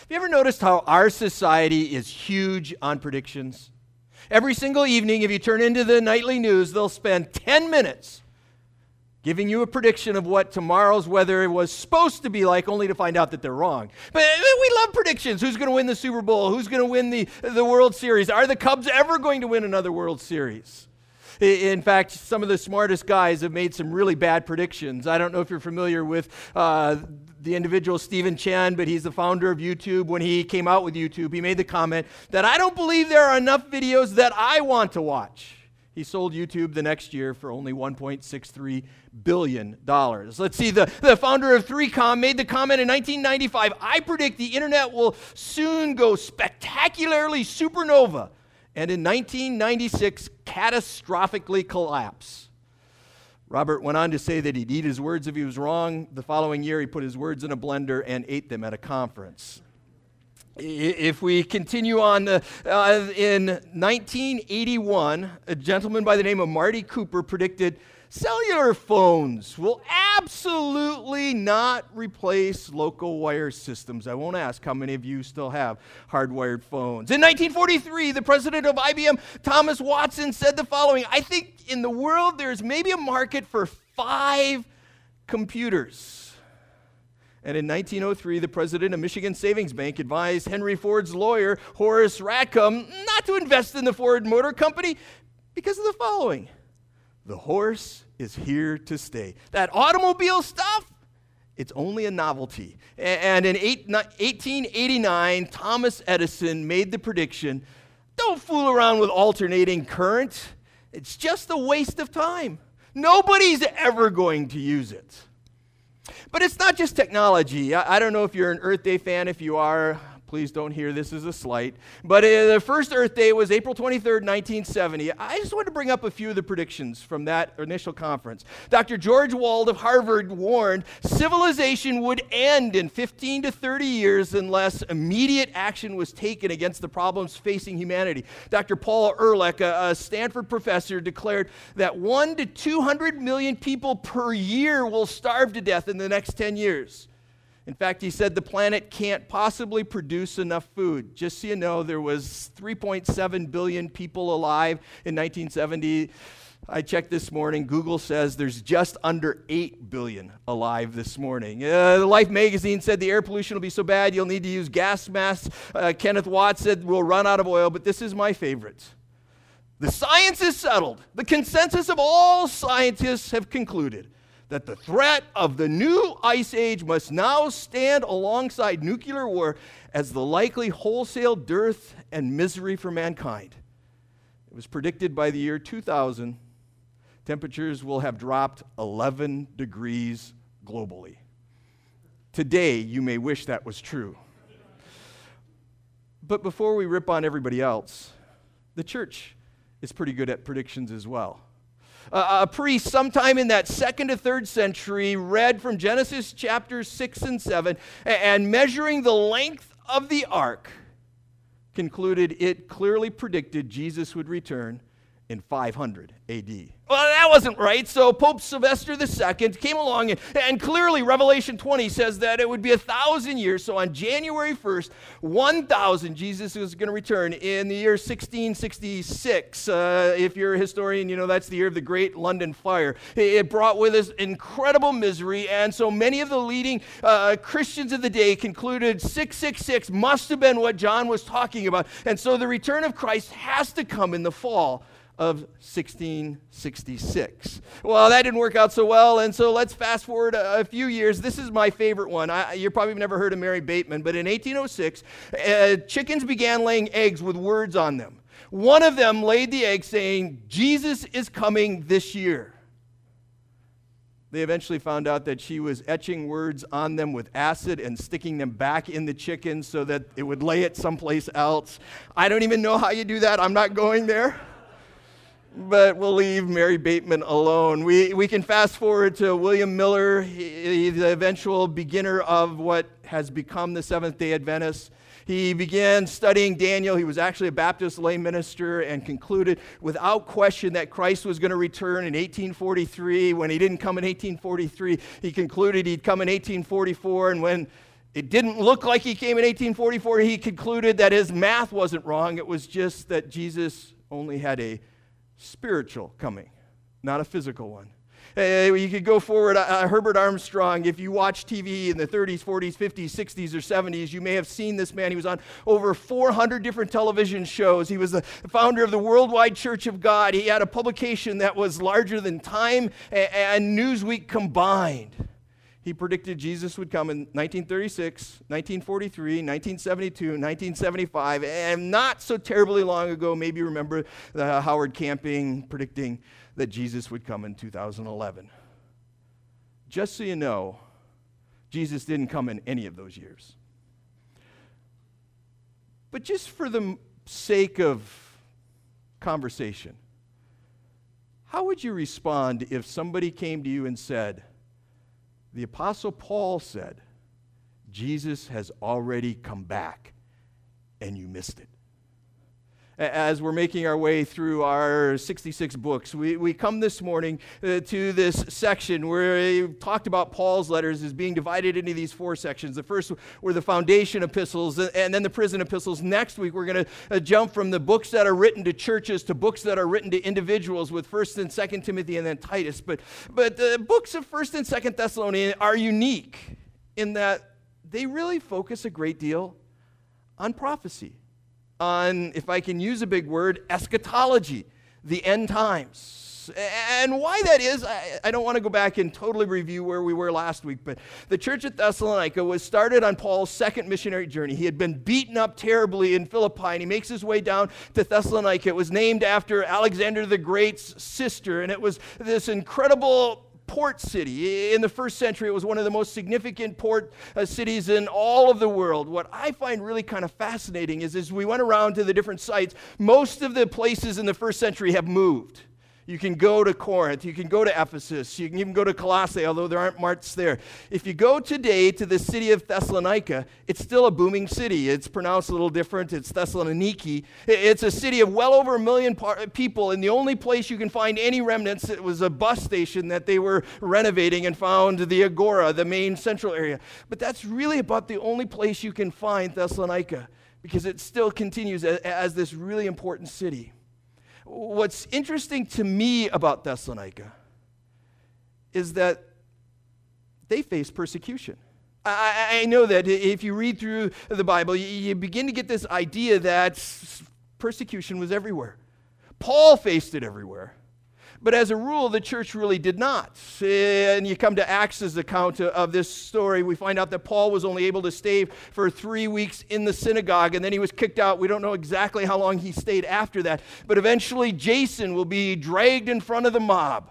Have you ever noticed how our society is huge on predictions? Every single evening, if you turn into the nightly news, they'll spend 10 minutes giving you a prediction of what tomorrow's weather was supposed to be like, only to find out that they're wrong. But we love predictions. Who's going to win the Super Bowl? Who's going to win the World Series? Are the Cubs ever going to win another World Series? In fact, some of the smartest guys have made some really bad predictions. I don't know if you're familiar with the individual Stephen Chen, but he's the founder of YouTube. When he came out with YouTube, he made the comment that I don't believe there are enough videos that I want to watch. He sold YouTube the next year for only $1.63 billion. Let's see, the founder of 3Com made the comment in 1995, I predict the internet will soon go spectacularly supernova, and in 1996, catastrophically collapse. Robert went on to say that he'd eat his words if he was wrong. The following year, he put his words in a blender and ate them at a conference. If we continue on, in 1981, a gentleman by the name of Marty Cooper predicted cellular phones will absolutely not replace local wire systems. I won't ask how many of you still have hardwired phones. In 1943, the president of IBM, Thomas Watson, said the following, I think in the world there's maybe a market for 5 computers. And in 1903, the president of Michigan Savings Bank advised Henry Ford's lawyer, Horace Rackham, not to invest in the Ford Motor Company because of the following. The horse is here to stay. That automobile stuff, it's only a novelty. And in 1889, Thomas Edison made the prediction, don't fool around with alternating current. It's just a waste of time. Nobody's ever going to use it. But it's not just technology. I don't know if you're an Earth Day fan. If you are, please don't hear this as a slight. But the first Earth Day was April 23rd, 1970. I just want to bring up a few of the predictions from that initial conference. Dr. George Wald of Harvard warned civilization would end in 15 to 30 years unless immediate action was taken against the problems facing humanity. Dr. Paul Ehrlich, a Stanford professor, declared that 1 to 200 million people per year will starve to death in the next 10 years. In fact, he said the planet can't possibly produce enough food. Just so you know, there was 3.7 billion people alive in 1970. I checked this morning. Google says there's just under 8 billion alive this morning. Life magazine said the air pollution will be so bad you'll need to use gas masks. Kenneth Watts said we'll run out of oil, but this is my favorite. The science is settled. The consensus of all scientists have concluded that the threat of the new ice age must now stand alongside nuclear war as the likely wholesale dearth and misery for mankind. It was predicted by the year 2000, temperatures will have dropped 11 degrees globally. Today, you may wish that was true. But before we rip on everybody else, the church is pretty good at predictions as well. A priest sometime in that 2nd to 3rd century read from Genesis chapters 6 and 7, and measuring the length of the ark, concluded it clearly predicted Jesus would return in 500 AD. Well, that wasn't right, so Pope Sylvester II came along, and clearly Revelation 20 says that it would be 1,000 years. So on January 1st, 1,000, Jesus was going to return in the year 1666. If you're a historian, you know that's the year of the Great London Fire. It brought with us incredible misery, and so many of the leading Christians of the day concluded 666 must have been what John was talking about, and so the return of Christ has to come in the fall of 1666. Well, that didn't work out so well, and so let's fast forward a few years. This is my favorite one. You've probably never heard of Mary Bateman, but in 1806, chickens began laying eggs with words on them. One of them laid the egg saying, Jesus is coming this year. They eventually found out that she was etching words on them with acid and sticking them back in the chicken so that it would lay it someplace else. I don't even know how you do that. I'm not going there. But we'll leave Mary Bateman alone. We can fast forward to William Miller, the eventual beginner of what has become the Seventh-day Adventist. He began studying Daniel. He was actually a Baptist lay minister and concluded without question that Christ was going to return in 1843. When he didn't come in 1843, he concluded he'd come in 1844. And when It didn't look like he came in 1844. He concluded that his math wasn't wrong. It was just that Jesus only had a spiritual coming, not a physical one. You could go forward. Herbert Armstrong, if you watch TV in the 30s, 40s, 50s, 60s, or 70s, you may have seen this man. He was on over 400 different television shows. He was the founder of the Worldwide Church of God. He had a publication that was larger than Time and Newsweek combined. He predicted Jesus would come in 1936, 1943, 1972, 1975, and not so terribly long ago, maybe you remember Howard Camping predicting that Jesus would come in 2011. Just so you know, Jesus didn't come in any of those years. But just for the sake of conversation, how would you respond if somebody came to you and said, the Apostle Paul said, Jesus has already come back and you missed it? As we're making our way through our 66 books, we come this morning to this section where we talked about Paul's letters as being divided into these four sections. The first were the foundation epistles and then the prison epistles. Next week, we're going to jump from the books that are written to churches to books that are written to individuals with 1st and 2nd Timothy and then Titus. But the books of 1st and 2nd Thessalonians are unique in that they really focus a great deal on prophecy, on, if I can use a big word, eschatology, the end times. And why that is, I don't want to go back and totally review where we were last week, but the church at Thessalonica was started on Paul's second missionary journey. He had been beaten up terribly in Philippi, and he makes his way down to Thessalonica. It was named after Alexander the Great's sister, and it was this incredible port city. In the first century, it was one of the most significant port cities in all of the world. What I find really kind of fascinating is as we went around to the different sites, most of the places in the first century have moved. You can go to Corinth, you can go to Ephesus, you can even go to Colossae, although there aren't marks there. If you go today to the city of Thessalonica, it's still a booming city. It's pronounced a little different. It's Thessaloniki. It's a city of well over 1 million people, and the only place you can find any remnants, it was a bus station that they were renovating and found the Agora, the main central area. But that's really about the only place you can find Thessalonica, because it still continues as this really important city. What's interesting to me about Thessalonica is that they face persecution. I know that if you read through the Bible, you begin to get this idea that persecution was everywhere. Paul faced it everywhere. But as a rule, the church really did not. And you come to Acts' account of this story, we find out that Paul was only able to stay for 3 weeks in the synagogue, and then he was kicked out. We don't know exactly how long he stayed after that. But eventually, Jason will be dragged in front of the mob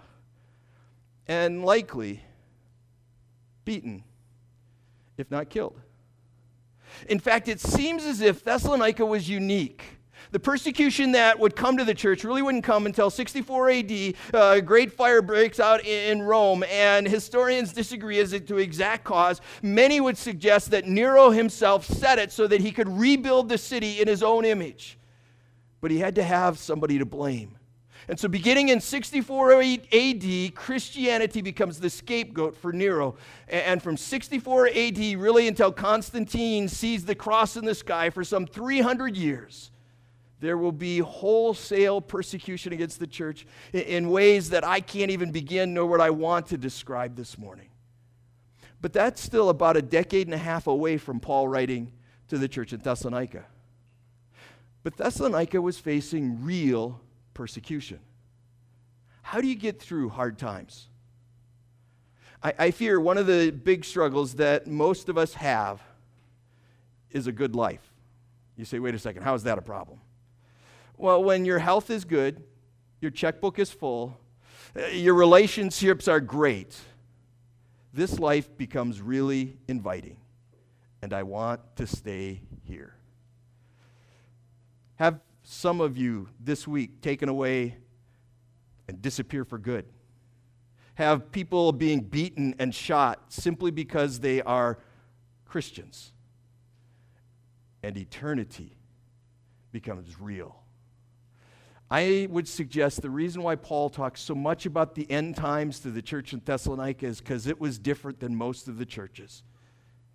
and likely beaten, if not killed. In fact, it seems as if Thessalonica was unique. The persecution that would come to the church really wouldn't come until 64 AD. A great fire breaks out in Rome, and historians disagree as to exact cause. Many would suggest that Nero himself set it so that he could rebuild the city in his own image. But he had to have somebody to blame. And so beginning in 64 AD, Christianity becomes the scapegoat for Nero. And from 64 AD really until Constantine sees the cross in the sky for some 300 years, there will be wholesale persecution against the church in ways that I can't even begin nor would I want to describe this morning. But that's still about a decade and a half away from Paul writing to the church at Thessalonica. But Thessalonica was facing real persecution. How do you get through hard times? I fear one of the big struggles that most of us have is a good life. You say, wait a second, how is that a problem? Well, when your health is good, your checkbook is full, your relationships are great, this life becomes really inviting, and I want to stay here. Have some of you this week taken away and disappear for good? Have people being beaten and shot simply because they are Christians? And eternity becomes real. I would suggest the reason why Paul talks so much about the end times to the church in Thessalonica is because it was different than most of the churches.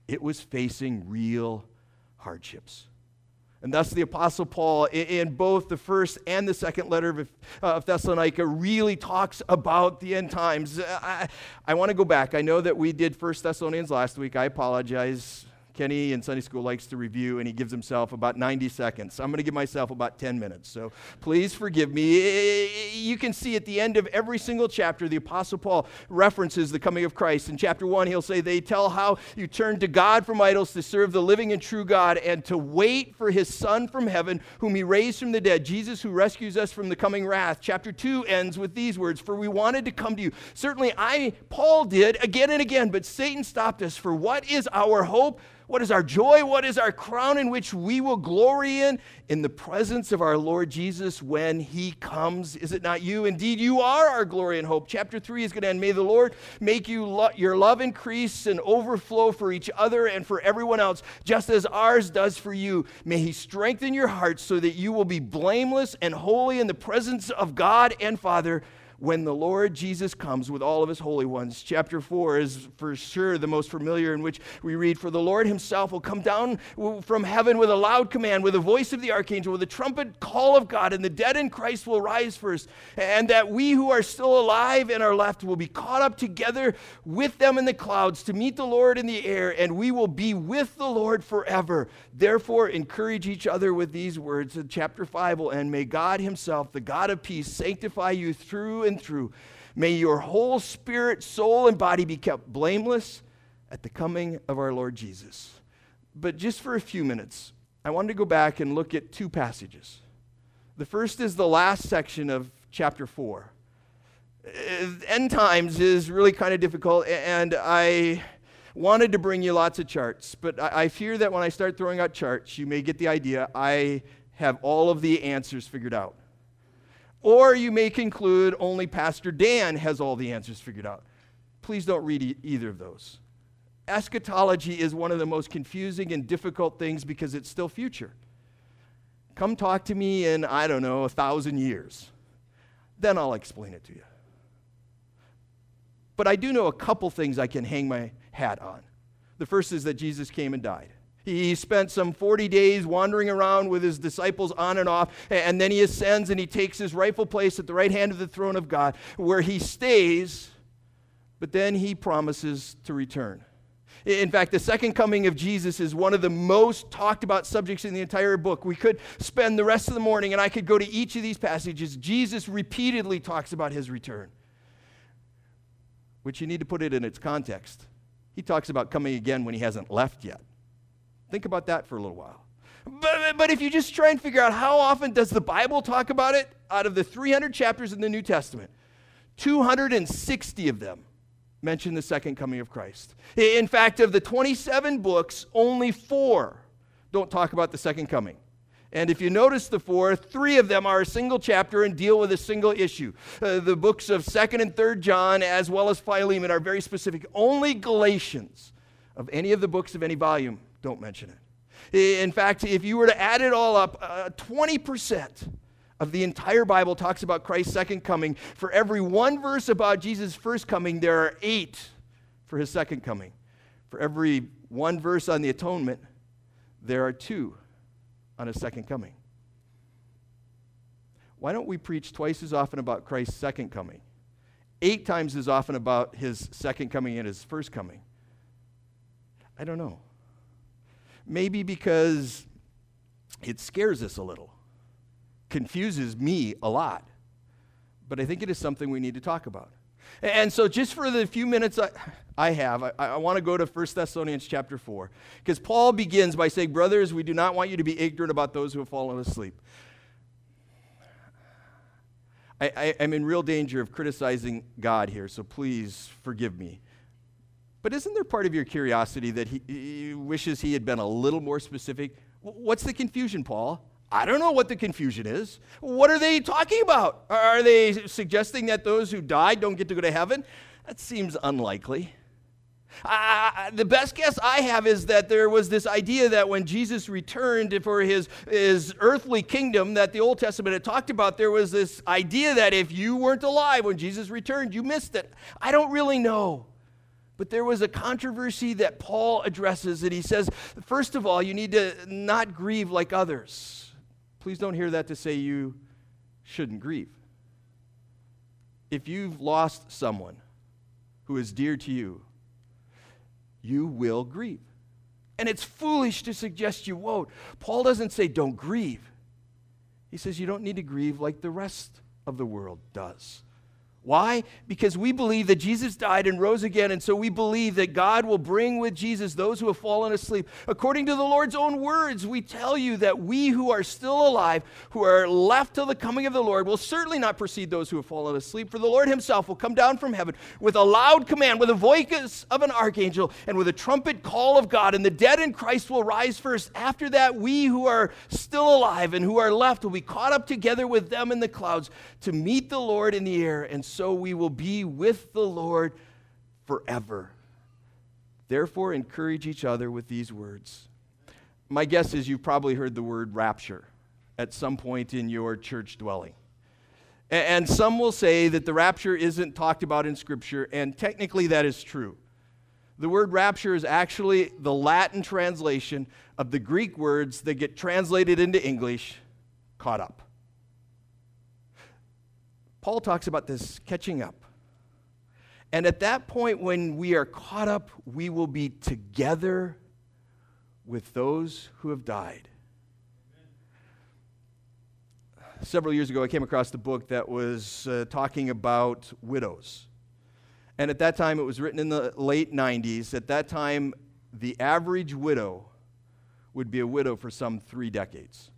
It was facing real hardships. And thus the Apostle Paul, in both the first and the second letter of Thessalonica, really talks about the end times. I want to go back. I know that we did 1 Thessalonians last week. I apologize. Kenny in Sunday school likes to review, and he gives himself about 90 seconds. I'm going to give myself about 10 minutes, so please forgive me. You can see at the end of every single chapter, the Apostle Paul references the coming of Christ. In chapter 1, he'll say, they tell how you turn to God from idols to serve the living and true God and to wait for his Son from heaven, whom he raised from the dead, Jesus who rescues us from the coming wrath. Chapter 2 ends with these words, for we wanted to come to you. Certainly Paul did again and again, but Satan stopped us. For what is our hope? What is our joy? What is our crown in which we will glory in the presence of our Lord Jesus when he comes? Is it not you? Indeed, you are our glory and hope. Chapter 3 is going to end. May the Lord make your love increase and overflow for each other and for everyone else, just as ours does for you. May he strengthen your hearts so that you will be blameless and holy in the presence of God and Father when the Lord Jesus comes with all of his holy ones. Chapter 4 is for sure the most familiar, in which we read, for the Lord himself will come down from heaven with a loud command, with the voice of the archangel, with the trumpet call of God, and the dead in Christ will rise first, and that we who are still alive and are left will be caught up together with them in the clouds to meet the Lord in the air, and we will be with the Lord forever. Therefore, encourage each other with these words. And chapter 5 will end. May God himself, the God of peace, sanctify you through and through. May your whole spirit, soul, and body be kept blameless at the coming of our Lord Jesus. But just for a few minutes, I wanted to go back and look at two passages. The first is the last section of chapter 4. End times is really kind of difficult, and I wanted to bring you lots of charts, but I fear that when I start throwing out charts, you may get the idea I have all of the answers figured out. Or you may conclude only Pastor Dan has all the answers figured out. Please don't read either of those. Eschatology is one of the most confusing and difficult things because it's still future. Come talk to me in, 1,000 years. Then I'll explain it to you. But I do know a couple things I can hang my hat on. The first is that Jesus came and died. He spent some 40 days wandering around with his disciples on and off, and then he ascends and he takes his rightful place at the right hand of the throne of God, where he stays, but then he promises to return. In fact, the second coming of Jesus is one of the most talked about subjects in the entire book. We could spend the rest of the morning, and I could go to each of these passages. Jesus repeatedly talks about his return, which you need to put it in its context. He talks about coming again when he hasn't left yet. Think about that for a little while. But if you just try and figure out how often does the Bible talk about it, out of the 300 chapters in the New Testament, 260 of them mention the second coming of Christ. In fact, of the 27 books, only 4 don't talk about the second coming. And if you notice the 4, 3 of them are a single chapter and deal with a single issue. The books of 2nd and 3rd John, as well as Philemon, are very specific. Only Galatians, of any of the books of any volume, don't mention it. In fact, if you were to add it all up, 20% of the entire Bible talks about Christ's second coming. For every one verse about Jesus' first coming, there are 8 for his second coming. For every one verse on the atonement, there are 2 on his second coming. Why don't we preach twice as often about Christ's second coming, 8 times as often about his second coming and his first coming? I don't know. Maybe because it scares us a little, confuses me a lot, but I think it is something we need to talk about. And so just for the few minutes I have, I want to go to 1 Thessalonians chapter 4, because Paul begins by saying, brothers, we do not want you to be ignorant about those who have fallen asleep. I'm in real danger of criticizing God here, so please forgive me. But isn't there part of your curiosity that he wishes he had been a little more specific? What's the confusion, Paul? I don't know what the confusion is. What are they talking about? Are they suggesting that those who died don't get to go to heaven? That seems unlikely. The best guess I have is that there was this idea that when Jesus returned for his earthly kingdom that the Old Testament had talked about, there was this idea that if you weren't alive when Jesus returned, you missed it. I don't really know. But there was a controversy that Paul addresses, and he says, first of all, you need to not grieve like others. Please don't hear that to say you shouldn't grieve. If you've lost someone who is dear to you, you will grieve. And it's foolish to suggest you won't. Paul doesn't say don't grieve. He says you don't need to grieve like the rest of the world does. Why? Because we believe that Jesus died and rose again, and so we believe that God will bring with Jesus those who have fallen asleep. According to the Lord's own words, we tell you that we who are still alive, who are left till the coming of the Lord, will certainly not precede those who have fallen asleep. For the Lord himself will come down from heaven with a loud command, with a voice of an archangel, and with a trumpet call of God, and the dead in Christ will rise first. After that, we who are still alive and who are left will be caught up together with them in the clouds to meet the Lord in the air, and so we will be with the Lord forever. Therefore, encourage each other with these words. My guess is you've probably heard the word rapture at some point in your church dwelling. And some will say that the rapture isn't talked about in Scripture, and technically that is true. The word rapture is actually the Latin translation of the Greek words that get translated into English, caught up. Paul talks about this catching up. And at that point, when we are caught up, we will be together with those who have died. Several years ago, I came across the book that was talking about widows. And at that time, it was written in the late 90s. At that time, the average widow would be a widow for some 3 decades.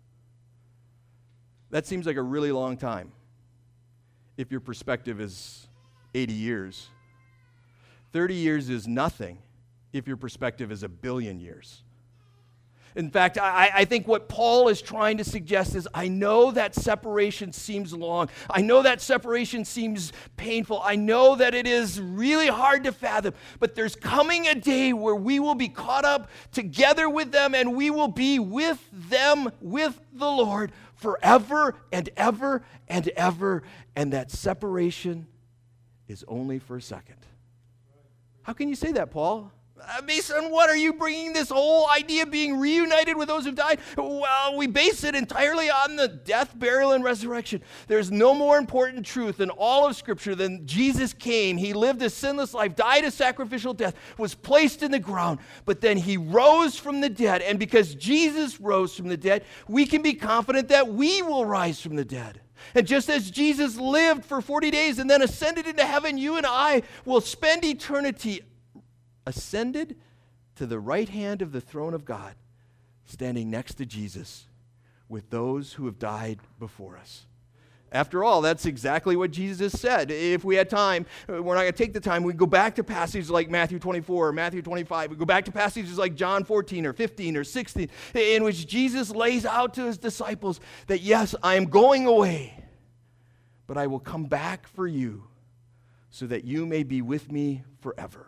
That seems like a really long time if your perspective is 80 years. 30 years is nothing if your perspective is 1 billion years. In fact, I think what Paul is trying to suggest is, I know that separation seems long. I know that separation seems painful. I know that it is really hard to fathom. But there's coming a day where we will be caught up together with them, and we will be with them, with the Lord, forever and ever and ever. And that separation is only for a second. How can you say that, Paul? Based on what are you bringing this whole idea of being reunited with those who've died? Well, we base it entirely on the death, burial, and resurrection. There's no more important truth in all of Scripture than Jesus came. He lived a sinless life, died a sacrificial death, was placed in the ground, but then he rose from the dead. And because Jesus rose from the dead, we can be confident that we will rise from the dead. And just as Jesus lived for 40 days and then ascended into heaven, you and I will spend eternity ascended to the right hand of the throne of God, standing next to Jesus with those who have died before us. After all, that's exactly what Jesus said. If we had time, we're not going to take the time. We go back to passages like Matthew 24 or Matthew 25. We go back to passages like John 14 or 15 or 16, in which Jesus lays out to his disciples that, yes, I am going away, but I will come back for you so that you may be with me forever.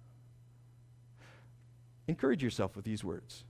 Encourage yourself with these words.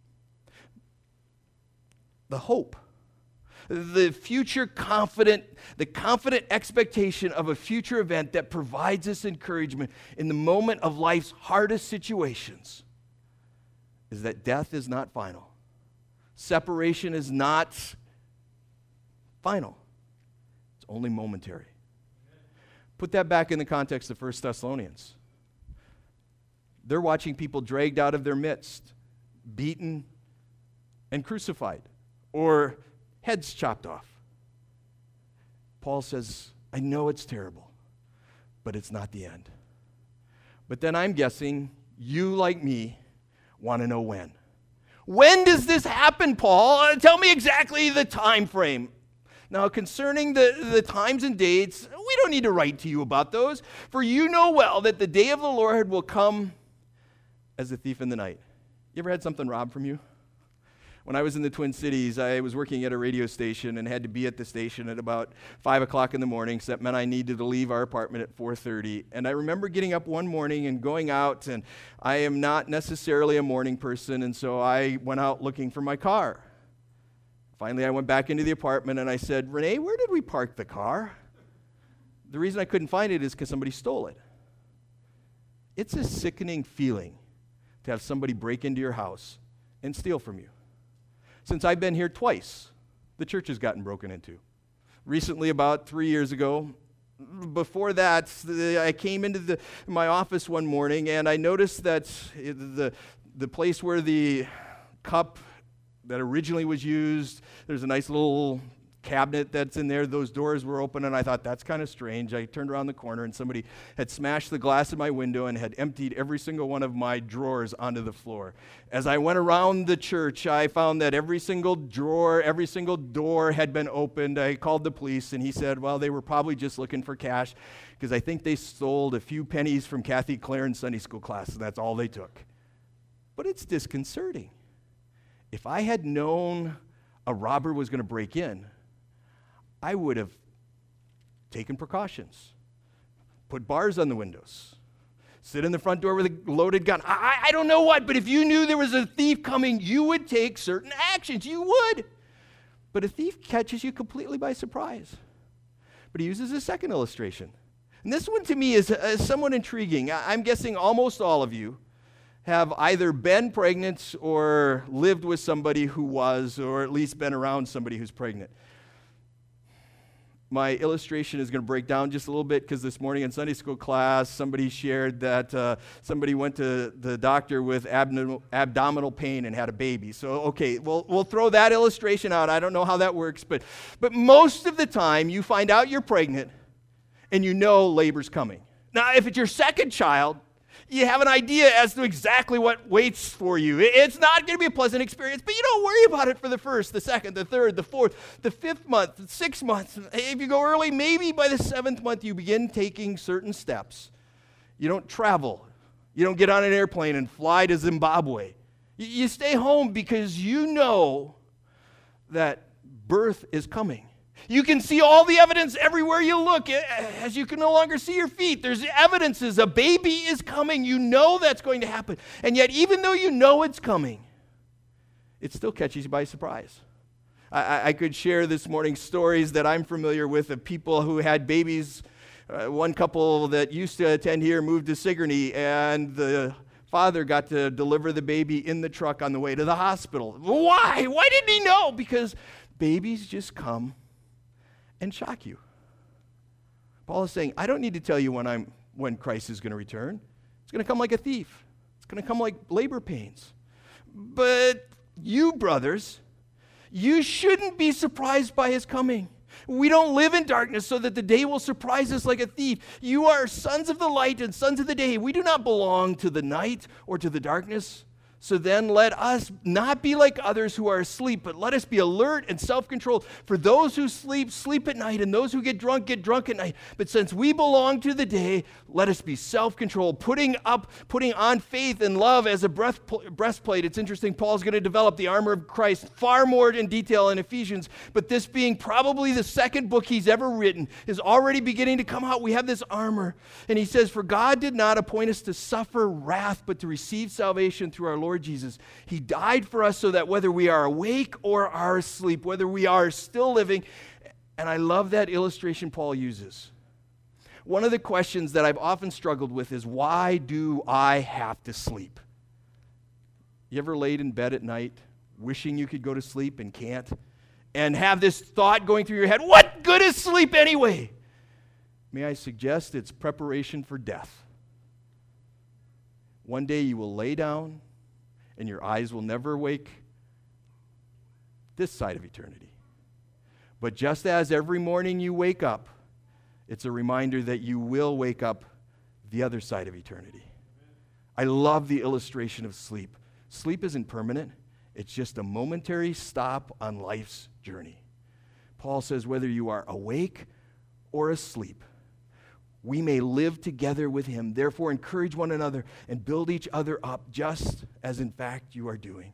The hope, the future confident expectation of a future event that provides us encouragement in the moment of life's hardest situations is that death is not final. Separation is not final. It's only momentary. Put that back in the context of 1 Thessalonians. They're watching people dragged out of their midst, beaten and crucified, or heads chopped off. Paul says, I know it's terrible, but it's not the end. But then I'm guessing you, like me, want to know when. When does this happen, Paul? Tell me exactly the time frame. Now, concerning the times and dates, we don't need to write to you about those, for you know well that the day of the Lord will come as a thief in the night. You ever had something robbed from you? When I was in the Twin Cities, I was working at a radio station and had to be at the station at about 5 o'clock in the morning, so that meant I needed to leave our apartment at 4:30. And I remember getting up one morning and going out, and I am not necessarily a morning person, and so I went out looking for my car. Finally, I went back into the apartment and I said, Renee, where did we park the car? The reason I couldn't find it is because somebody stole it. It's a sickening feeling to have somebody break into your house and steal from you. Since I've been here twice, the church has gotten broken into. Recently, about 3 years ago, before that, I came into my office one morning and I noticed that the place where the cup that originally was used, there's a nice little cabinet that's in there. Those doors were open, and I thought, that's kind of strange. I turned around the corner, and somebody had smashed the glass of my window and had emptied every single one of my drawers onto the floor. As I went around the church, I found that every single drawer, every single door had been opened. I called the police, and he said, well, they were probably just looking for cash because I think they stole a few pennies from Kathy Claren's Sunday school class, and that's all they took. But it's disconcerting. If I had known a robber was going to break in, I would have taken precautions, put bars on the windows, sit in the front door with a loaded gun. I don't know what, but if you knew there was a thief coming, you would take certain actions. You would. But a thief catches you completely by surprise. But he uses a second illustration. And this one to me is somewhat intriguing. I'm guessing almost all of you have either been pregnant or lived with somebody who was, or at least been around somebody who's pregnant. My illustration is going to break down just a little bit because this morning in Sunday school class, somebody shared that somebody went to the doctor with abdominal pain and had a baby. So, okay, we'll throw that illustration out. I don't know how that works, but most of the time you find out you're pregnant and you know labor's coming. Now, if it's your second child, you have an idea as to exactly what waits for you. It's not going to be a pleasant experience, but you don't worry about it for the first, the second, the third, the fourth, the fifth month, the 6th month. If you go early, maybe by the 7th month you begin taking certain steps. You don't travel. You don't get on an airplane and fly to Zimbabwe. You stay home because you know that birth is coming. You can see all the evidence everywhere you look, as you can no longer see your feet. There's evidences a baby is coming. You know that's going to happen. And yet, even though you know it's coming, it still catches you by surprise. I could share this morning stories that I'm familiar with of people who had babies. One couple that used to attend here moved to Sigourney, and the father got to deliver the baby in the truck on the way to the hospital. Why? Why didn't he know? Because babies just come and shock you. Paul is saying, I don't need to tell you when Christ is going to return. It's going to come like a thief. It's going to come like labor pains. But you, brothers, you shouldn't be surprised by his coming. We don't live in darkness so that the day will surprise us like a thief. You are sons of the light and sons of the day. We do not belong to the night or to the darkness. So then let us not be like others who are asleep, but let us be alert and self-controlled. For those who sleep, sleep at night, and those who get drunk at night. But since we belong to the day, let us be self-controlled, putting on faith and love as a breastplate. It's interesting, Paul's going to develop the armor of Christ far more in detail in Ephesians, but this being probably the second book he's ever written is already beginning to come out. We have this armor, and he says, for God did not appoint us to suffer wrath, but to receive salvation through our Lord Jesus. He died for us so that whether we are awake or are asleep, whether we are still living, and I love that illustration Paul uses. One of the questions that I've often struggled with is, why do I have to sleep? You ever laid in bed at night wishing you could go to sleep and can't? And have this thought going through your head, what good is sleep anyway? May I suggest it's preparation for death. One day you will lay down and your eyes will never wake this side of eternity. But just as every morning you wake up, it's a reminder that you will wake up the other side of eternity. I love the illustration of sleep. Sleep isn't permanent. It's just a momentary stop on life's journey. Paul says whether you are awake or asleep, we may live together with him. Therefore, encourage one another and build each other up, just as in fact you are doing.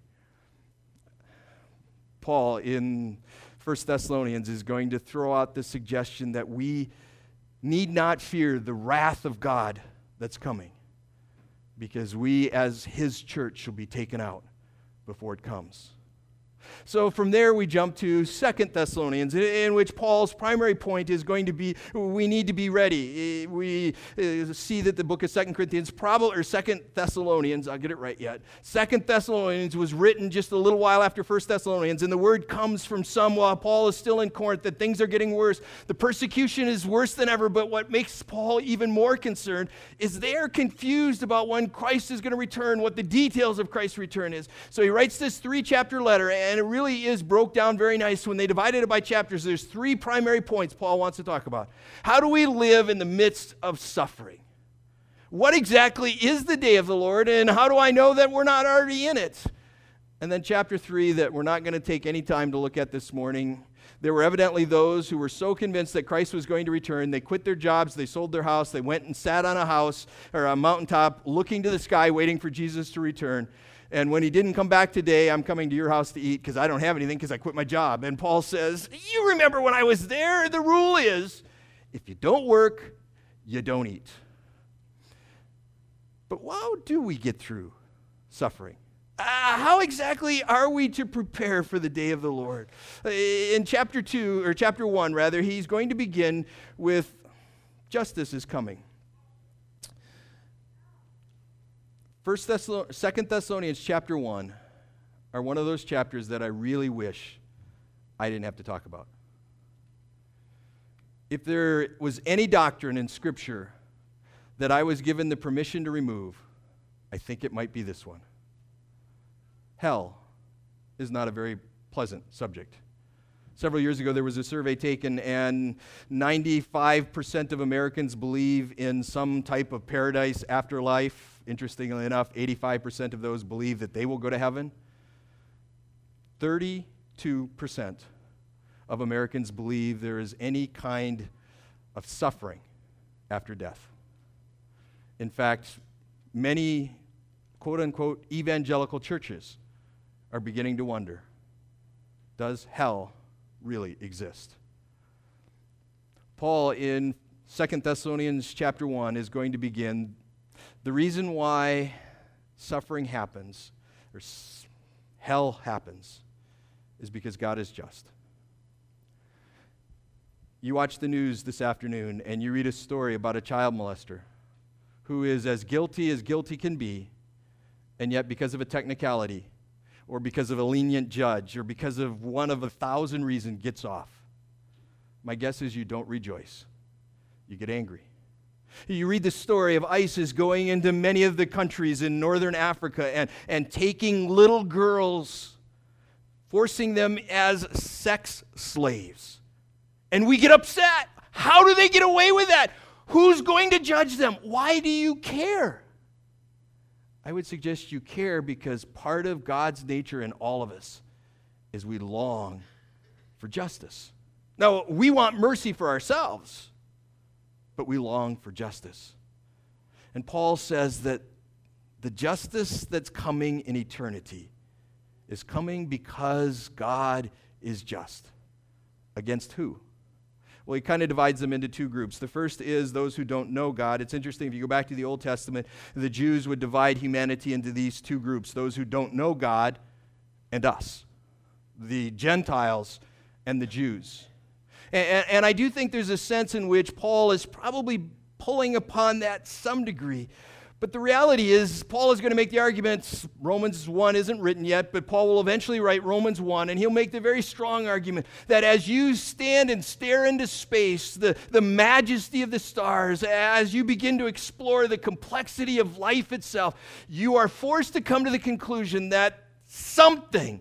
Paul in 1 Thessalonians is going to throw out the suggestion that we need not fear the wrath of God that's coming, because we as his church shall be taken out before it comes. So from there we jump to 2 Thessalonians, in which Paul's primary point is going to be we need to be ready. We see that the book of 2 Corinthians, or 2 Thessalonians, I'll get it right yet. 2 Thessalonians was written just a little while after 1 Thessalonians, and the word comes from some while Paul is still in Corinth that things are getting worse. The persecution is worse than ever, but what makes Paul even more concerned is they are confused about when Christ is going to return, what the details of Christ's return is. So he writes this 3-chapter letter, and it really is broke down very nice. When they divided it by chapters, there's 3 primary points Paul wants to talk about. How do we live in the midst of suffering? What exactly is the day of the Lord, and how do I know that we're not already in it? And then chapter 3 that we're not going to take any time to look at this morning. There were evidently those who were so convinced that Christ was going to return, they quit their jobs, they sold their house, they went and sat on a house or a mountaintop looking to the sky waiting for Jesus to return. And when he didn't come back today, I'm coming to your house to eat because I don't have anything because I quit my job. And Paul says, you remember when I was there? The rule is, if you don't work, you don't eat. But how do we get through suffering? How exactly are we to prepare for the day of the Lord? In chapter 1, he's going to begin with justice is coming. 2 Thessalonians chapter 1 are one of those chapters that I really wish I didn't have to talk about. If there was any doctrine in Scripture that I was given the permission to remove, I think it might be this one. Hell is not a very pleasant subject. Several years ago, there was a survey taken, and 95% of Americans believe in some type of paradise afterlife. Interestingly enough, 85% of those believe that they will go to heaven. 32% of Americans believe there is any kind of suffering after death. In fact, many quote-unquote evangelical churches are beginning to wonder, does hell really exist? Paul in 2 Thessalonians chapter 1 is going to begin the reason why suffering happens, or hell happens, is because God is just. You watch the news this afternoon and you read a story about a child molester who is as guilty can be, and yet because of a technicality, or because of a lenient judge, or because of one of 1,000 reasons gets off. My guess is you don't rejoice. You get angry. You read the story of ISIS going into many of the countries in northern Africa and taking little girls, forcing them as sex slaves. And we get upset. How do they get away with that? Who's going to judge them? Why do you care? I would suggest you care because part of God's nature in all of us is we long for justice. Now, we want mercy for ourselves, but we long for justice. And Paul says that the justice that's coming in eternity is coming because God is just. Against who? Well, he kind of divides them into 2 groups. The first is those who don't know God. It's interesting, if you go back to the Old Testament, the Jews would divide humanity into these 2 groups, those who don't know God and us, the Gentiles and the Jews. And I do think there's a sense in which Paul is probably pulling upon that some degree. But the reality is, Paul is going to make the argument, Romans 1 isn't written yet, but Paul will eventually write Romans 1, and he'll make the very strong argument that as you stand and stare into space, the majesty of the stars, as you begin to explore the complexity of life itself, you are forced to come to the conclusion that someone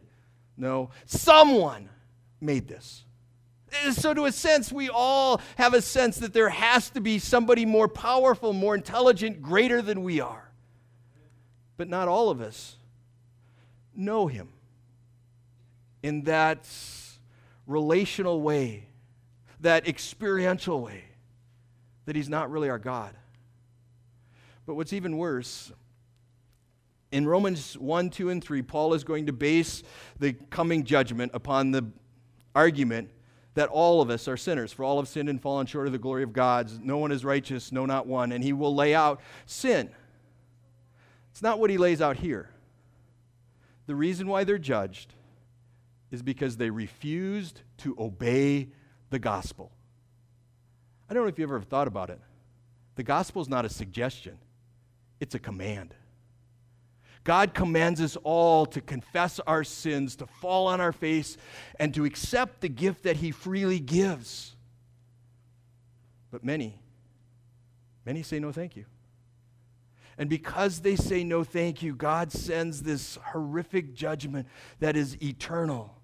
made this. So to a sense, we all have a sense that there has to be somebody more powerful, more intelligent, greater than we are. But not all of us know him in that relational way, that experiential way, that he's not really our God. But what's even worse, in Romans 1, 2, and 3, Paul is going to base the coming judgment upon the argument that all of us are sinners, for all have sinned and fallen short of the glory of God. No one is righteous, no, not one. And he will lay out sin. It's not what he lays out here. The reason why they're judged is because they refused to obey the gospel. I don't know if you ever thought about it. The gospel is not a suggestion. It's a command. God commands us all to confess our sins, to fall on our face, and to accept the gift that he freely gives. But many say no thank you. And because they say no thank you, God sends this horrific judgment that is eternal.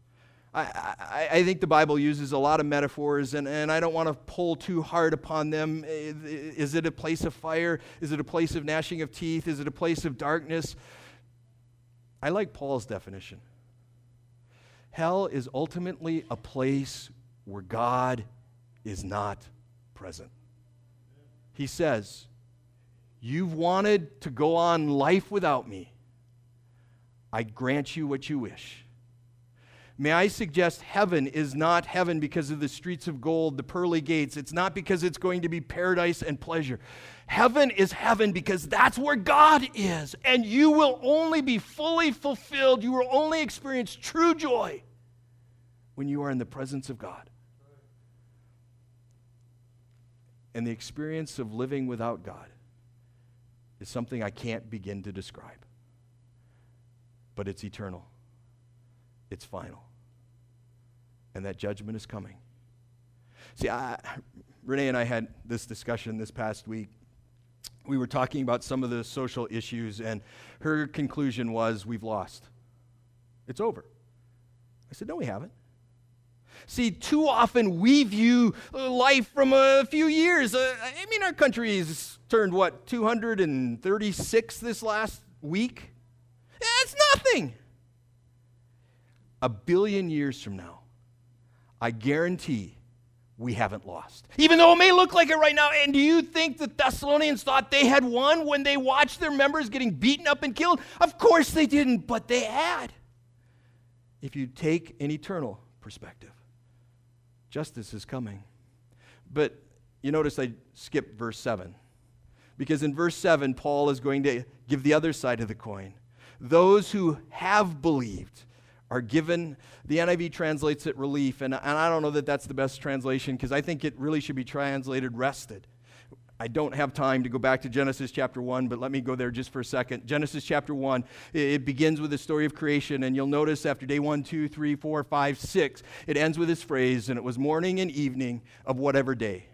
I think the Bible uses a lot of metaphors, and I don't want to pull too hard upon them. Is it a place of fire? Is it a place of gnashing of teeth? Is it a place of darkness? I like Paul's definition. Hell is ultimately a place where God is not present. He says, you've wanted to go on life without me. I grant you what you wish. May I suggest heaven is not heaven because of the streets of gold, the pearly gates. It's not because it's going to be paradise and pleasure. Heaven is heaven because that's where God is. And you will only be fully fulfilled. You will only experience true joy when you are in the presence of God. And the experience of living without God is something I can't begin to describe. But it's eternal. It's final. And that judgment is coming. See, Renee and I had this discussion this past week. We were talking about some of the social issues, and her conclusion was, we've lost. It's over. I said, no, we haven't. See, too often we view life from a few years. Our country has turned, 236 this last week? That's nothing. 1 billion years from now, I guarantee we haven't lost. Even though it may look like it right now. And do you think the Thessalonians thought they had won when they watched their members getting beaten up and killed? Of course they didn't, but they had. If you take an eternal perspective, justice is coming. But you notice I skipped verse 7. Because in verse 7, Paul is going to give the other side of the coin. Those who have believed are given, the NIV translates it relief, and I don't know that that's the best translation because I think it really should be translated rested. I don't have time to go back to Genesis chapter 1, but let me go there just for a second. Genesis chapter 1, it begins with the story of creation, and you'll notice after day 1, 2, 3, 4, 5, 6, it ends with this phrase, and it was morning and evening of whatever day.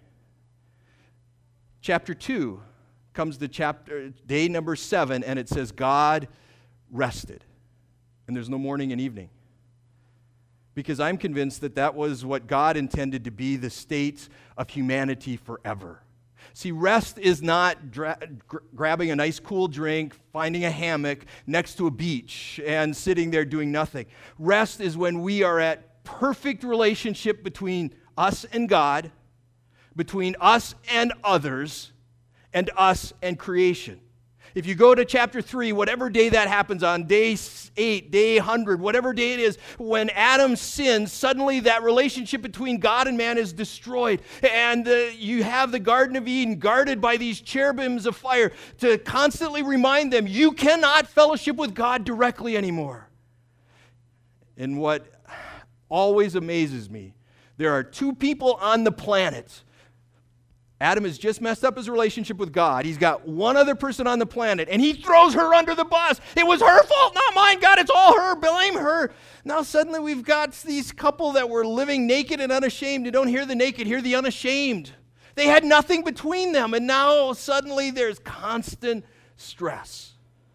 Chapter 2 comes to day number 7, and it says God rested. And there's no morning and evening. Because I'm convinced that that was what God intended to be the state of humanity forever. See, rest is not grabbing a nice cool drink, finding a hammock next to a beach, and sitting there doing nothing. Rest is when we are at perfect relationship between us and God, between us and others, and us and creation. If you go to chapter 3, whatever day that happens on, day 8, day 100, whatever day it is, when Adam sins, suddenly that relationship between God and man is destroyed. And you have the Garden of Eden guarded by these cherubims of fire to constantly remind them, you cannot fellowship with God directly anymore. And what always amazes me, there are 2 people on the planet. Adam has just messed up his relationship with God. He's got one other person on the planet, and he throws her under the bus. It was her fault, not mine. God, it's all her. Blame her. Now suddenly we've got these couple that were living naked and unashamed. You don't hear the naked, hear the unashamed. They had nothing between them, and now suddenly there's constant stress.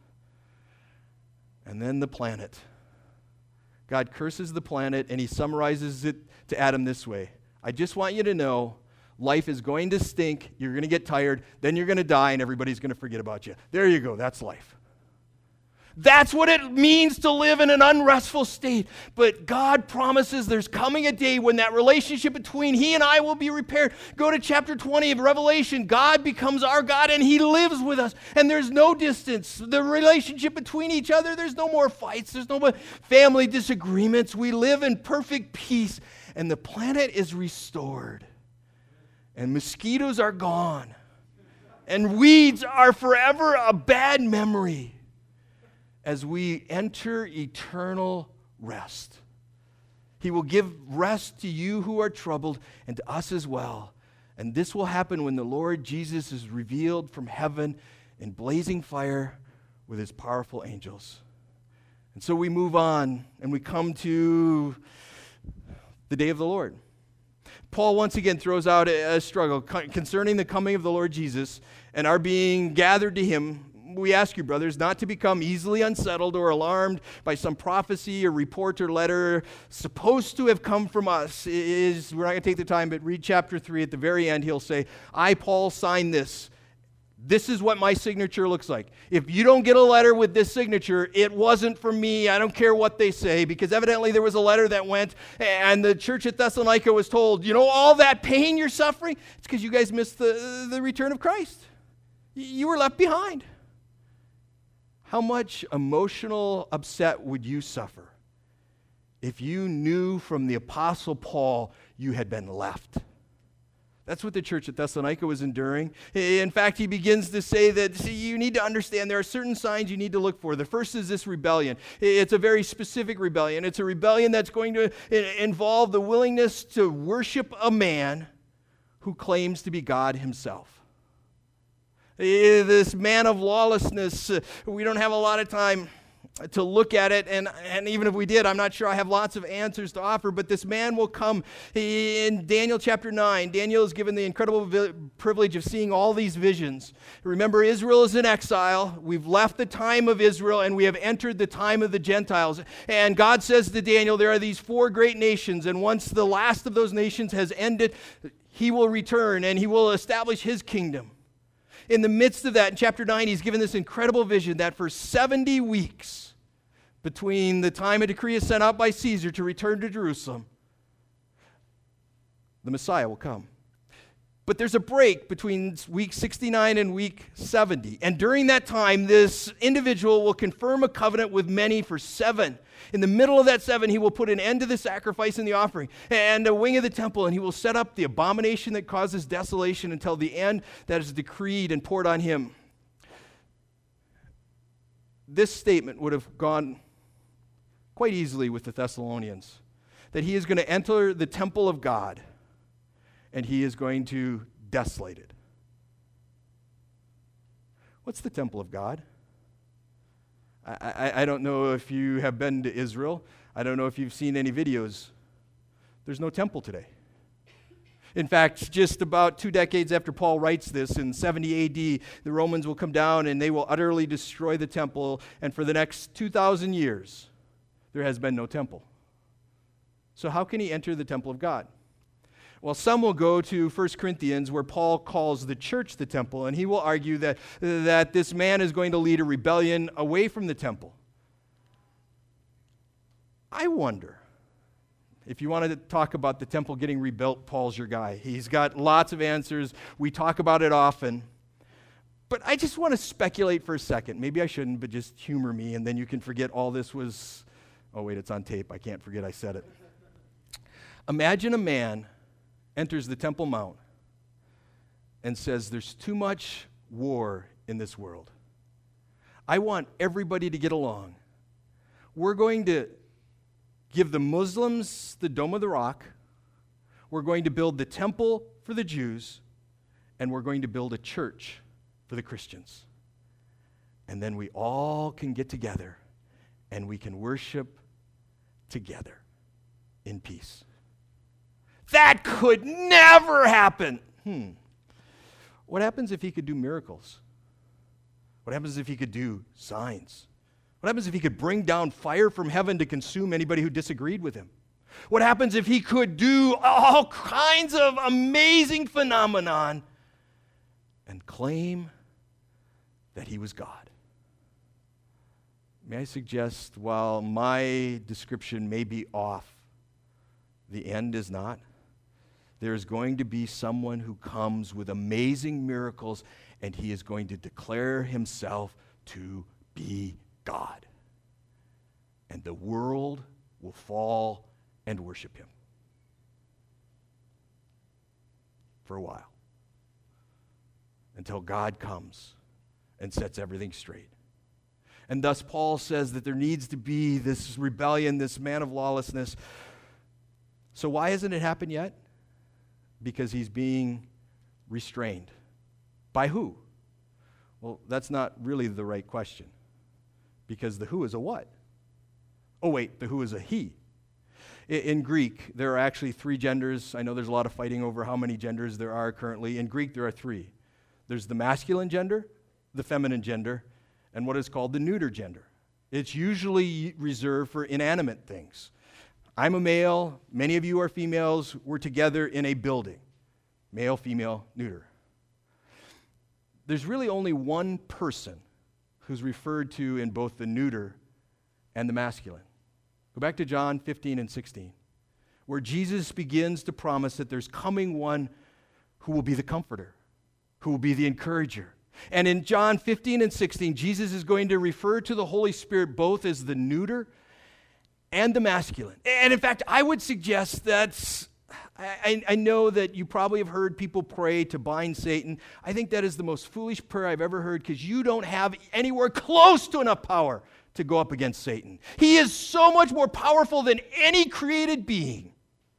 And then the planet. God curses the planet, and he summarizes it to Adam this way. I just want you to know, life is going to stink, you're going to get tired, then you're going to die, and everybody's going to forget about you. There you go, that's life. That's what it means to live in an unrestful state. But God promises there's coming a day when that relationship between he and I will be repaired. Go to chapter 20 of Revelation. God becomes our God, and he lives with us, and there's no distance. The relationship between each other, there's no more fights, there's no more family disagreements. We live in perfect peace, and the planet is restored. And mosquitoes are gone. And weeds are forever a bad memory as we enter eternal rest. He will give rest to you who are troubled and to us as well. And this will happen when the Lord Jesus is revealed from heaven in blazing fire with his powerful angels. And so we move on and we come to the day of the Lord. Paul once again throws out a struggle concerning the coming of the Lord Jesus and our being gathered to him. We ask you, brothers, not to become easily unsettled or alarmed by some prophecy or report or letter supposed to have come from us. We're not going to take the time, but read chapter 3. At the very end, he'll say, I, Paul, sign this. This is what my signature looks like. If you don't get a letter with this signature, it wasn't from me. I don't care what they say, because evidently there was a letter that went, and the church at Thessalonica was told, you know, all that pain you're suffering, it's because you guys missed the return of Christ. You were left behind. How much emotional upset would you suffer if you knew from the Apostle Paul you had been left? That's what the church at Thessalonica was enduring. In fact, he begins to say that you need to understand there are certain signs you need to look for. The first is this rebellion. It's a very specific rebellion. It's a rebellion that's going to involve the willingness to worship a man who claims to be God himself. This man of lawlessness, we don't have a lot of time to look at it, and even if we did, I'm not sure I have lots of answers to offer, but this man will come. In Daniel chapter 9, Daniel is given the incredible privilege of seeing all these visions. Remember, Israel is in exile. We've left the time of Israel, and we have entered the time of the Gentiles. And God says to Daniel, there are these 4 great nations, and once the last of those nations has ended, he will return, and he will establish his kingdom. In the midst of that, in chapter 9, he's given this incredible vision that for 70 weeks, between the time a decree is sent out by Caesar to return to Jerusalem, the Messiah will come. But there's a break between week 69 and week 70. And during that time, this individual will confirm a covenant with many for 7. In the middle of that 7, he will put an end to the sacrifice and the offering and a wing of the temple, and he will set up the abomination that causes desolation until the end that is decreed and poured on him. This statement would have gone quite easily with the Thessalonians, that he is going to enter the temple of God and he is going to desolate it. What's the temple of God? I don't know if you have been to Israel. I don't know if you've seen any videos. There's no temple today. In fact, just about 2 decades after Paul writes this, in 70 AD, the Romans will come down and they will utterly destroy the temple, and for the next 2,000 years, there has been no temple. So how can he enter the temple of God? Well, some will go to 1 Corinthians, where Paul calls the church the temple, and he will argue that this man is going to lead a rebellion away from the temple. I wonder, if you wanted to talk about the temple getting rebuilt, Paul's your guy. He's got lots of answers. We talk about it often. But I just want to speculate for a second. Maybe I shouldn't, but just humor me, and then you can forget all this was... Oh, wait, it's on tape. I can't forget I said it. Imagine a man enters the Temple Mount and says, there's too much war in this world. I want everybody to get along. We're going to give the Muslims the Dome of the Rock. We're going to build the temple for the Jews. And we're going to build a church for the Christians. And then we all can get together and we can worship together in peace. That could never happen. What happens if he could do miracles? What happens if he could do signs? What happens if he could bring down fire from heaven to consume anybody who disagreed with him? What happens if he could do all kinds of amazing phenomenon and claim that he was God? May I suggest, while my description may be off, the end is not. There's going to be someone who comes with amazing miracles, and he is going to declare himself to be God. And the world will fall and worship him for a while, until God comes and sets everything straight. And thus Paul says that there needs to be this rebellion, this man of lawlessness. So why hasn't it happened yet? Because he's being restrained. By who? Well, that's not really the right question, because the who is a what? Oh wait, the who is a he. In Greek, there are actually 3 genders. I know there's a lot of fighting over how many genders there are currently. In Greek, there are 3. There's the masculine gender, the feminine gender, and what is called the neuter gender. It's usually reserved for inanimate things. I'm a male, many of you are females, we're together in a building. Male, female, neuter. There's really only one person who's referred to in both the neuter and the masculine. Go back to John 15 and 16, where Jesus begins to promise that there's coming one who will be the comforter, who will be the encourager. And in John 15 and 16, Jesus is going to refer to the Holy Spirit both as the neuter and the masculine. And in fact, I would suggest that I know that you probably have heard people pray to bind Satan. I think that is the most foolish prayer I've ever heard, because you don't have anywhere close to enough power to go up against Satan. He is so much more powerful than any created being,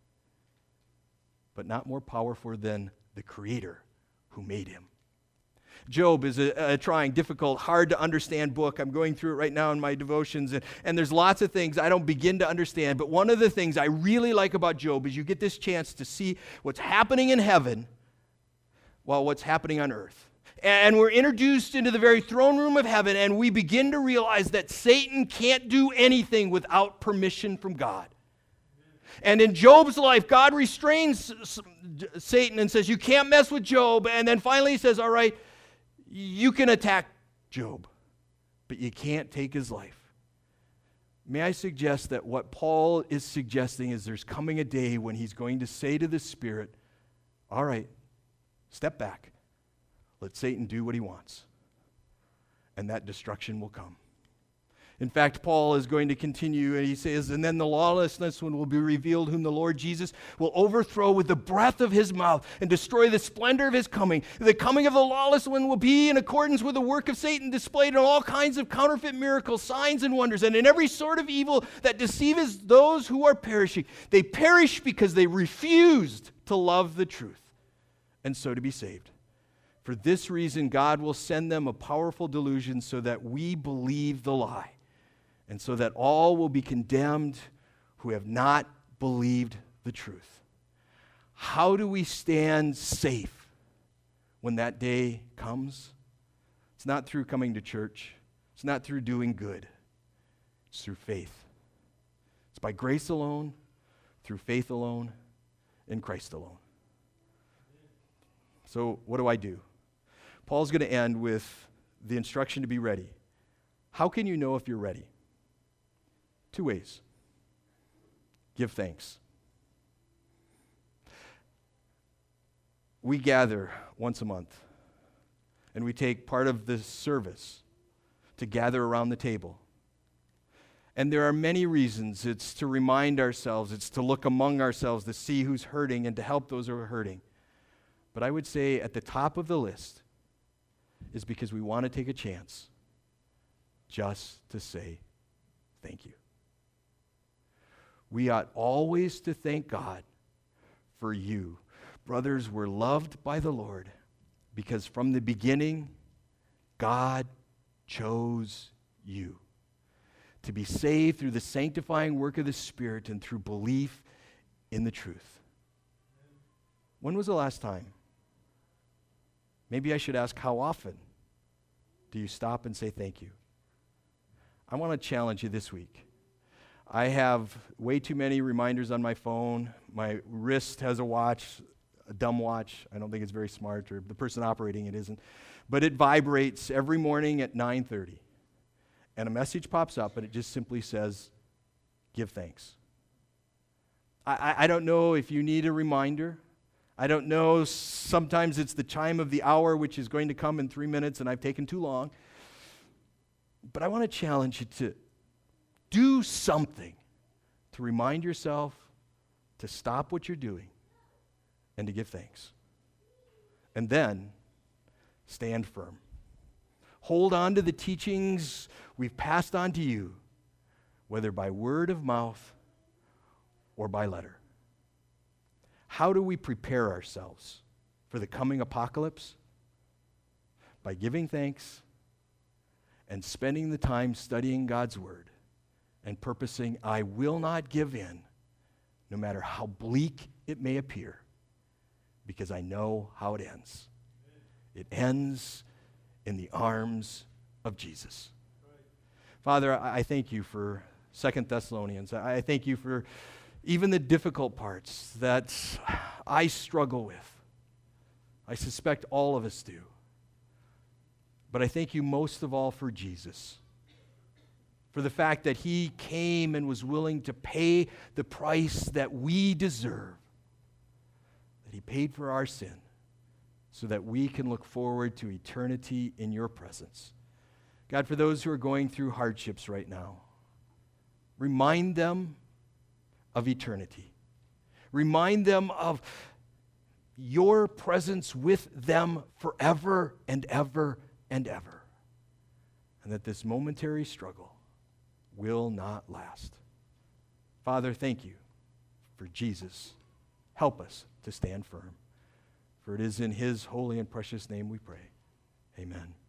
but not more powerful than the Creator who made him. Job is a trying, difficult, hard to understand book. I'm going through it right now in my devotions, and there's lots of things I don't begin to understand, but one of the things I really like about Job is you get this chance to see what's happening in heaven while what's happening on earth. And we're introduced into the very throne room of heaven, and we begin to realize that Satan can't do anything without permission from God. And in Job's life, God restrains Satan and says, you can't mess with Job. And then finally he says, all right, you can attack Job, but you can't take his life. May I suggest that what Paul is suggesting is there's coming a day when he's going to say to the Spirit, all right, step back. Let Satan do what he wants, and that destruction will come. In fact, Paul is going to continue, and he says, and then the lawlessness one will be revealed, whom the Lord Jesus will overthrow with the breath of his mouth and destroy the splendor of his coming. The coming of the lawless one will be in accordance with the work of Satan, displayed in all kinds of counterfeit miracles, signs, and wonders, and in every sort of evil that deceives those who are perishing. They perish because they refused to love the truth, and so to be saved. For this reason, God will send them a powerful delusion so that we believe the lie, and so that all will be condemned who have not believed the truth. How do we stand safe when that day comes? It's not through coming to church. It's not through doing good. It's through faith. It's by grace alone, through faith alone, in Christ alone. So what do? Paul's going to end with the instruction to be ready. How can you know if you're ready? 2 ways. Give thanks. We gather once a month, and we take part of the service to gather around the table. And there are many reasons. It's to remind ourselves, it's to look among ourselves, to see who's hurting and to help those who are hurting. But I would say at the top of the list is because we want to take a chance just to say thank you. We ought always to thank God for you. Brothers, we're loved by the Lord because from the beginning, God chose you to be saved through the sanctifying work of the Spirit and through belief in the truth. When was the last time? Maybe I should ask, how often do you stop and say thank you? I want to challenge you this week. I have way too many reminders on my phone. My wrist has a watch, a dumb watch. I don't think it's very smart, or the person operating it isn't. But it vibrates every morning at 9:30. And a message pops up, and it just simply says, give thanks. I don't know if you need a reminder. I don't know, sometimes it's the chime of the hour, which is going to come in 3 minutes, and I've taken too long. But I want to challenge you to do something to remind yourself to stop what you're doing and to give thanks. And then stand firm. Hold on to the teachings we've passed on to you, whether by word of mouth or by letter. How do we prepare ourselves for the coming apocalypse? By giving thanks and spending the time studying God's Word and purposing, I will not give in, no matter how bleak it may appear, because I know how it ends. It ends in the arms of Jesus. Father, I thank you for 2 Thessalonians. I thank you for even the difficult parts that I struggle with. I suspect all of us do. But I thank you most of all for Jesus, for the fact that he came and was willing to pay the price that we deserve, that he paid for our sin so that we can look forward to eternity in your presence. God, for those who are going through hardships right now, remind them of eternity. Remind them of your presence with them forever and ever and ever. And that this momentary struggle will not last. Father, thank you for Jesus. Help us to stand firm. For it is in his holy and precious name we pray. Amen.